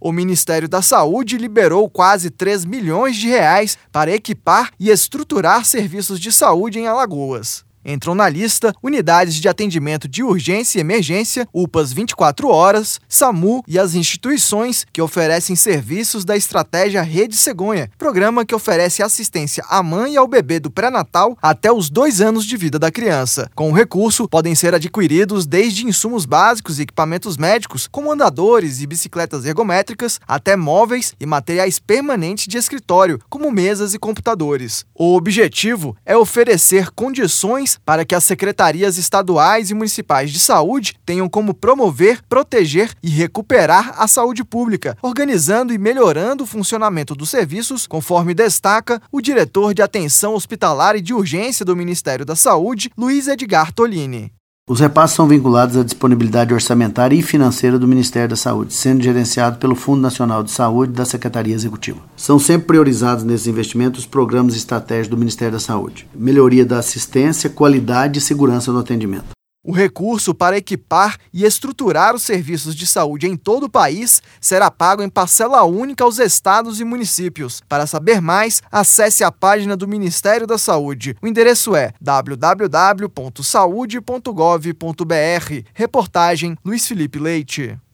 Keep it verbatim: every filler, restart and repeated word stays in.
O Ministério da Saúde liberou quase três milhões de reais para equipar e estruturar serviços de saúde em Alagoas. Entram na lista unidades de atendimento de urgência e emergência, U P As vinte e quatro horas, SAMU e as instituições que oferecem serviços da estratégia Rede Cegonha, programa que oferece assistência à mãe e ao bebê do pré-natal até os dois anos de vida da criança. Com o recurso, podem ser adquiridos desde insumos básicos e equipamentos médicos, como andadores e bicicletas ergométricas, até móveis e materiais permanentes de escritório, como mesas e computadores. O objetivo é oferecer condições para que as secretarias estaduais e municipais de saúde tenham como promover, proteger e recuperar a saúde pública, organizando e melhorando o funcionamento dos serviços, conforme destaca o diretor de Atenção Hospitalar e de Urgência do Ministério da Saúde, Luiz Edgar Tolini. Os repasses são vinculados à disponibilidade orçamentária e financeira do Ministério da Saúde, sendo gerenciado pelo Fundo Nacional de Saúde da Secretaria Executiva. São sempre priorizados nesses investimentos os programas estratégicos do Ministério da Saúde, melhoria da assistência, qualidade e segurança do atendimento. O recurso para equipar e estruturar os serviços de saúde em todo o país será pago em parcela única aos estados e municípios. Para saber mais, acesse a página do Ministério da Saúde. O endereço é w w w ponto saude ponto gov ponto b r. Reportagem Luiz Felipe Leite.